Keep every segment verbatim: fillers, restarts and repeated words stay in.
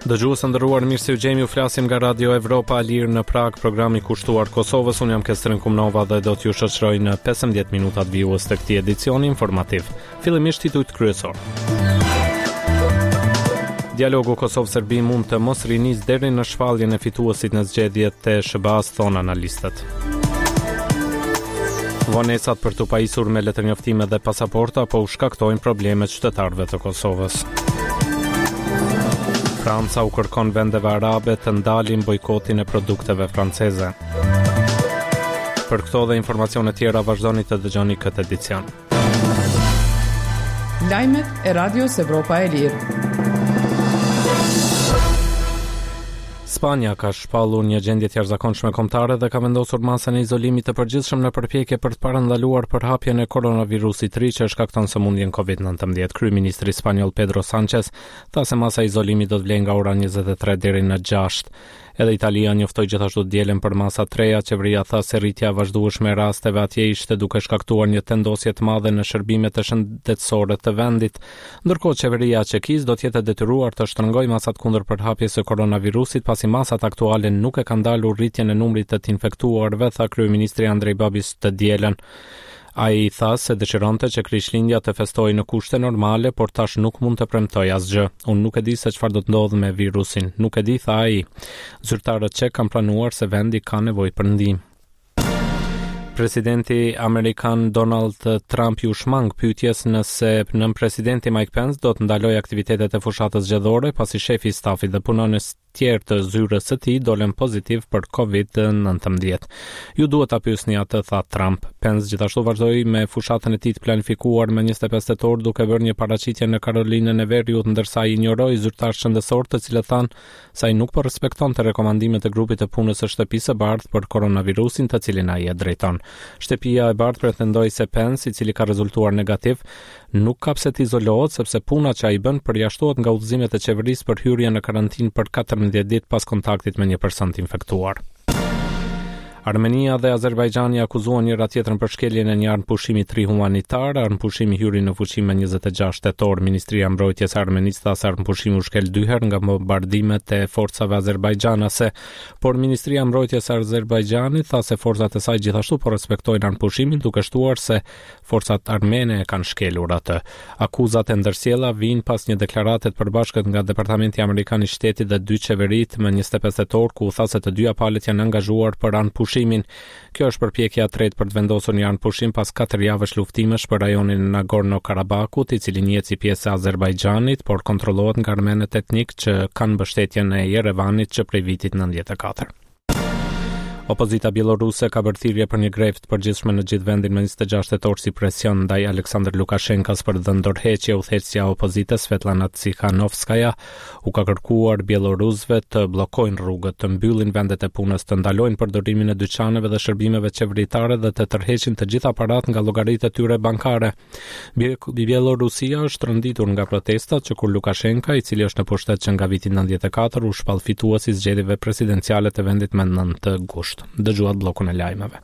Dëgjues nderuar, mirë se u gjemi, u flasim nga Radio Evropa e Lirë në Prag, programi kushtuar Kosovës. Unë jam Kestrin Kumnova dhe do t'ju shoqëroj në pesëmbëdhjetë minutat vijues të këtij edicioni informativ. Fillimisht titujt kryesor. Dialogu Kosovë-Serbi mund të mos rinis deri në shfalljen e fituesit në zgjedhjet të S B A-s, thon analistët. Vonesat për të pajisur me letërnjoftime dhe pasaporta po u shkaktojnë problemet qytetarëve të Kosovës. Franca u kërkon vendeve arabe të ndalin bojkotin e produkteve franceze. Për këto dhe informacione tjera vazhdoni të dëgjoni këtë edicion. Lajmet e Radios Evropa e Lirë. Spanja ka shpallur një gjendje të jashtëzakonshme kombëtare dhe ka vendosur masën e izolimit të përgjithshëm në përpjekje për të parandaluar përhapjen e koronavirusit tri që shkakton sëmundjen covid nëntëmbëdhjetë. Kryeministri spanjoll Pedro Sánchez tha se masa e izolimit do të vlejë nga ora njëzet e tre deri në gjashtë. Edhe Italia njoftoi gjithashtu dielën për masa treja. Qeveria tha se rritja e vazhdueshme e rasteve atje ishte duke shkaktuar një tendosje të madhe në shërbimet e shëndetësore të vendit. Ndërkohë qeveria e Çekisë do të jetë detyruar të shtrëngojë masat kundër përhapjes së koronavirusit pasi masat aktuale nuk e kanë ndalur rritjen e numrit të të infektuarve, tha kryeministri Andrej Babis të dielën. Ai tha se dëshironte që Krishtlindja të festojë në kushte normale, por tash nuk mund të premtoj asgjë. Unë nuk e di se çfarë do të ndodhë me virusin. Nuk e di, tha ai. Zyrtarët çek kanë planuar se vendi ka nevojë për ndihmë. Presidenti amerikan Donald Trump ju shmang pyetjes nëse nën presidenti Mike Pence do të ndalojë aktivitetet e fushatës zgjedhore pasi shefi i stafit dhe punonës tjerë të zyrës së tij dolën pozitiv për covid nëntëmbëdhjetë. Ju duhet ta pyesni atë, tha Trump. Pence gjithashtu vazhdoi me fushatën e tij të planifikuar me njëzet e pesë tetor duke bërë një paraqitje në Karolinën e Veriut, ndërsa ai injoroi zyrtar shëndetësor të cilët thanë se ai nuk po respektonte rekomandimet e grupit të punës së shtëpisë së bardhë për koronavirusin të cilin ai e drejton. Shtëpia e bardhë pretendoi se Pence, i cili ka rezultuar negativ, nuk ka pse të izolohet sepse puna që ai bën përjashtohet nga udhëzimet e qeverisë për hyrje në karantinë për katërmbëdhjetë ditë pas kontaktit me një person të infektuar. Armenia dhe Azerbajxhani akuzuan njëra tjetrën për shkeljen e një armëpushimi tri humanitar. Armëpushimi hyri në fuqi më njëzet e gjashtë tetor. Ministria e Mbrojtjes e Armenisë tha se armëpushimi u shkel dy herë nga bombardimet e forcave azerbajxhanase, por Ministria e Mbrojtjes e Azerbajxhanit tha se forcat e saj gjithashtu po respektojnë armëpushimin, duke shtuar se forcat armene e kanë shkelur atë. Akuzat e ndërsjella vijnë pas një deklarate të përbashkët nga Departamenti Amerikan i Shtetit dhe dy qeverit më njëzet e pesë tetor, ku u tha se të dyja palët janë angazhuar për armëpushim. Kjo është përpjekja e tretë për të vendosur një armëpushim pas katër javësh luftimesh për rajonin e Nagorno-Karabakut, i cili njihet si pjesë e Azerbajxhanit, por kontrollohet nga armenët etnik që kanë mbështetjen e Yerevanit që prej vitit nëntëdhjetë e katër. Opozita bieloruse ka bërë thirrje për një grevë të përgjithshme në gjithë vendin më njëzet e gjashtë tetor si presion ndaj Aleksandr Lukashenkas për dhëndorheqje. Udhëheqësja e opozitës Svetlana Tsikhanovskaja u ka kërkuar bielorusëve të bllokojnë rrugët, të mbyllin vendet e punës, të ndalojnë përdorimin e dyqaneve dhe shërbimeve qeveritare dhe të tërheqin të gjithë aparat nga llogaritë e tyre bankare. Bielorusia është rënditur nga protestat që kur Lukashenka, i cili është në pushtet që nga viti nëntëdhjetë e katër, u shpall fitues i zgjedhjeve presidenciale të vendit me nëntë gusht. Dëgjuat bllokun e lajmeve.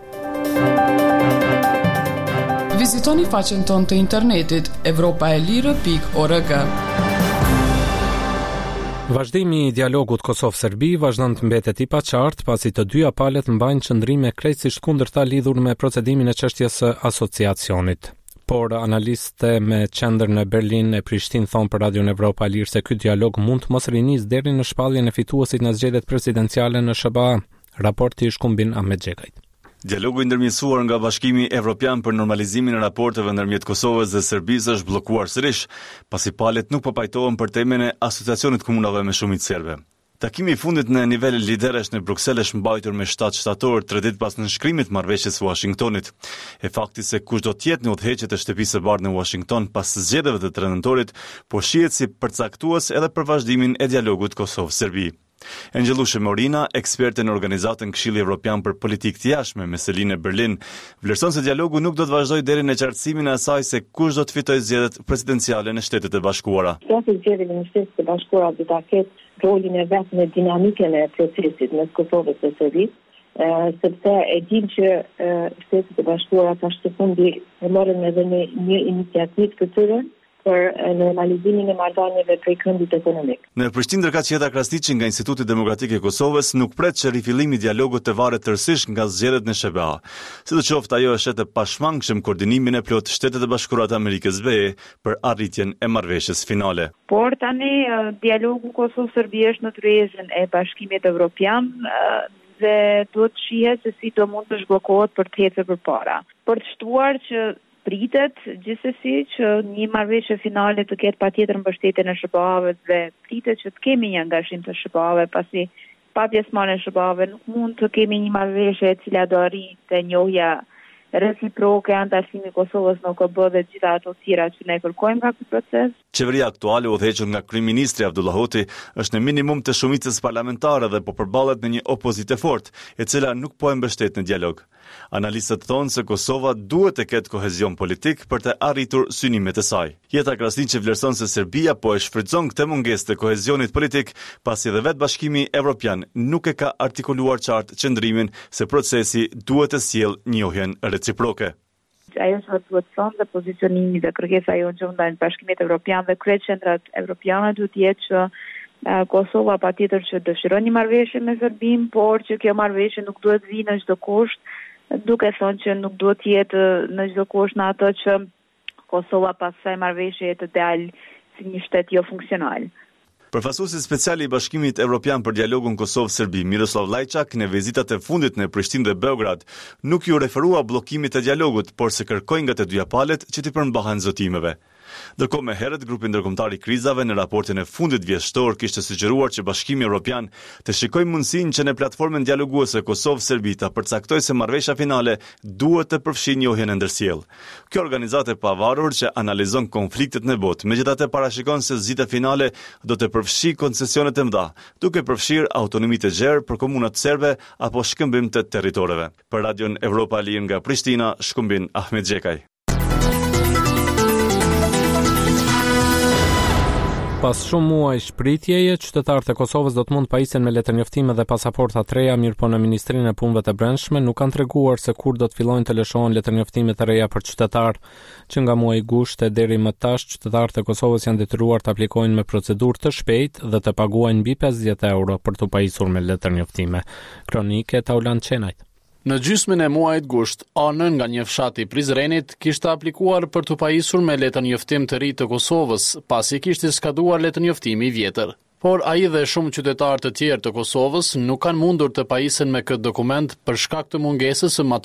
Vizitoni faqen tonë të internetit evropa e lirë pikë org. Vazhdimi i dialogut Kosovë-Serbi vazhdon të mbetet i paqartë pasi të dyja palët mbajnë qëndrime krejtësisht kundërta lidhur me procedimin e çështjes së asociacionit. Por analistë me qendër në Berlin e Prishtinë thonë për Radion Evropa e Lirë se ky dialog mund të mos rinis deri në shpalljen e fituesit në zgjedhjet presidenciale në S B A. Raporti i Shkumbin Ahmet Xhekajt. Dialogu i ndërmjetësuar nga Bashkimi Evropian për normalizimin e raporteve ndërmjet Kosovës dhe Serbisë është bllokuar sërish, pasi palët nuk po pajtohen për temën e asociacionit komunave me shumicë serbe. Takimi i fundit në nivel lideresh në Bruksel është mbajtur me shtatë shtator, tre ditë pas nënshkrimit të marrëveshjes së Washingtonit. E fakti se kush do të jetë në udhëheqjet e shtëpisë së bardhë në Washington pas zgjedhjeve të tre nëntorit, po shihet si përcaktues edhe për vazhdimin e dialogut Kosovë-Serbi. Angelushe Morina, eksperte në organizatën Këshilli Evropian për Politikë të Jashtme me selinë në Berlin, vlerëson se dialogu nuk do të vazhdojë deri në qartësimin e asaj se kush do të fitojë zgjedhjet presidenciale në Shtetet e Bashkuara. Procesi i zgjedhjeve në Shtetet e Bashkuara do ta ketë rolin e vet në dinamikën e procesit në Kosovë dhe Serbi, sepse e dim që Shtetet e Bashkuara tash të fundi e morën edhe një, një iniciativë të tyre për normalizimin e marrëdhënieve prej këndit ekonomik. Në Prishtinë ndërkaq Jeta Krasniqi nga Instituti Demokratik i Kosovës nuk pret që rifillimi i dialogut të varet tërësisht nga zgjedhjet në S B A. Sidoqoftë ajo është e pashmangshëm koordinimin e plot Shtetet e Bashkuara të Amerikës B E për arritjen e marrëveshjes finale. Por tani dialogu Kosovë-Serbi është në tryezën e Bashkimit Evropian dhe duhet të shihet se si do mund të zhbllokohet për të ecur përpara. Për të shtuar që pritet gjithsesi që një marrëveshje finale të ketë patjetër mbështetjen e S B A-ve dhe pritet që të kemi një angazhim të S B A-ve, pasi pa pjesëmarrjen e S B A-ve nuk mund të kemi një marrëveshje e cila do arrijë njohja reciproke, antarësimi i Kosovës në O K B dhe gjitha ato të tjera që ne kërkojmë nga ky proces. Qeveria aktuale udhëhequr nga kryeministri Abdullah Hoti është në minimum të shumicës parlamentare dhe po përballet me një opozitë fortë, e cila nuk po e mbështet në dialog. Analistët thonë se Kosova duhet të ketë kohezion politik për të arritur synimet e saj. Jeta Krasniqi vlerëson se Serbia po e shfrytëzon këtë mungesë të kohezionit politik, pasi edhe vetë Bashkimi Evropian nuk e ka artikuluar qartë qëndrimin se procesi duhet të sjellë njohjen reciproke. Ajo që duhet thonë dhe pozicionimi dhe kërkesa jonë që ndaj Bashkimit Evropian dhe kryeqendrat evropiane duhet të jetë që uh, Kosova patjetër që dëshiron një marrëveshje me Serbinë, por që kjo marrëveshje nuk duhet vi në çdo kusht, duke thonë që nuk duhet të jetë në çdo kusht në ato që Kosova pas kësaj marrëveshje të dalë si një shtet jo funksional. Përfaqësuesi special i Bashkimit Evropian për dialogun Kosovë-Serbi, Miroslav Lajçak, në vizitat e fundit në Prishtinë dhe Beograd, nuk ju referua bllokimit të dialogut, por se kërkoi nga të dyja palët që t'i përmbahen zotimeve. Ndërkohë me herët, grupi ndërkombëtar i krizave në raportin e fundit vjeshtor kishte sugjeruar që Bashkimi Evropian të shikojë mundësinë që në platformën dialoguese Kosovë-Serbi ta përcaktojë se marrëveshja finale duhet të përfshijë njohjen e ndërsjellë. Kjo organizatë e pavarur që analizon konfliktet në botë, megjithatë parashikon se zgjidhja finale do të përfshijë koncesionet e mëdha, duke përfshirë autonomi të gjerë për komunat serbe apo shkëmbim të territoreve. Për Radion Evropa Lir nga Prishtina, shkëmbin Ahmet Xhekaj. Pas shumë muaj shpritjeje, qytetarët e Kosovës do të mund pajisen me letërnjoftime dhe pasaporta të reja, mirë po në Ministrinë e Punëve të Brendshme nuk kanë treguar se kur do të fillojnë të lëshohen letërnjoftime të reja për qytetarë, që nga muaji gushtë deri më tash qytetarët e Kosovës janë detyruar të aplikojnë me procedurë të shpejtë dhe të paguajnë mbi pesëdhjetë euro për të pajisur me letërnjoftime. Kronike Taulan Çenajt. Në gjysmën e muajit gusht, anën nga një fshat i Prizrenit kishte aplikuar për të pajisur me letërnjoftim të ri të Kosovës, pasi kishte skaduar letërnjoftimi i vjetër. Por ai dhe shumë qytetarë të tjerë të Kosovës nuk kanë mundur të pajisen me këtë dokument për shkak të mungesës së